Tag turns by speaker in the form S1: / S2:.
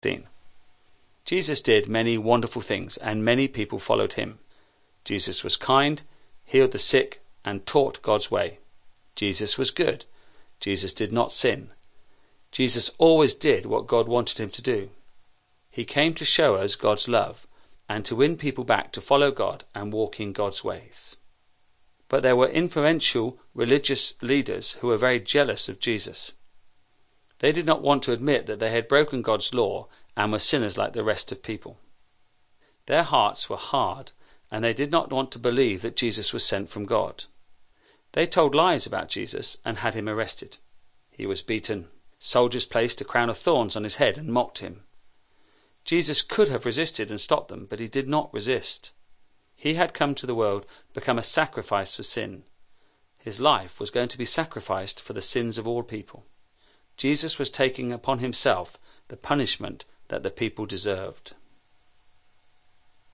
S1: 16. Jesus did many wonderful things, and many people followed him. Jesus was kind, healed the sick, and taught God's way. Jesus was good. Jesus did not sin. Jesus always did what God wanted him to do. He came to show us God's love and to win people back to follow God and walk in God's ways. But there were influential religious leaders who were very jealous of Jesus. They did not want to admit that they had broken God's law and were sinners like the rest of people. Their hearts were hard, and they did not want to believe that Jesus was sent from God. They told lies about Jesus and had him arrested. He was beaten. Soldiers placed a crown of thorns on his head and mocked him. Jesus could have resisted and stopped them, but he did not resist. He had come to the world to become a sacrifice for sin. His life was going to be sacrificed for the sins of all people. Jesus was taking upon himself the punishment that the people deserved.